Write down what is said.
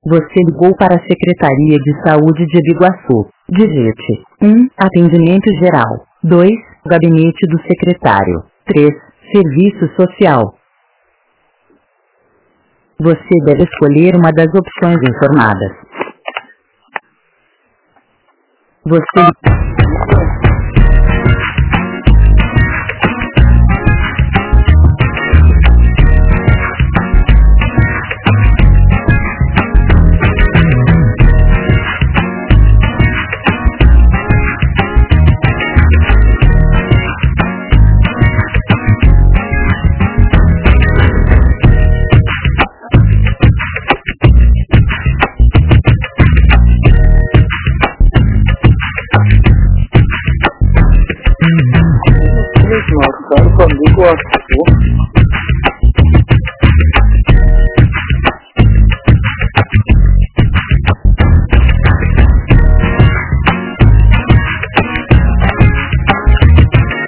Você ligou para a Secretaria de Saúde de Biguaçu. Digite 1. Atendimento geral. 2. Gabinete do secretário. 3. Serviço social. Você deve escolher uma das opções informadas. Você... Nossa, cara, comigo, ó.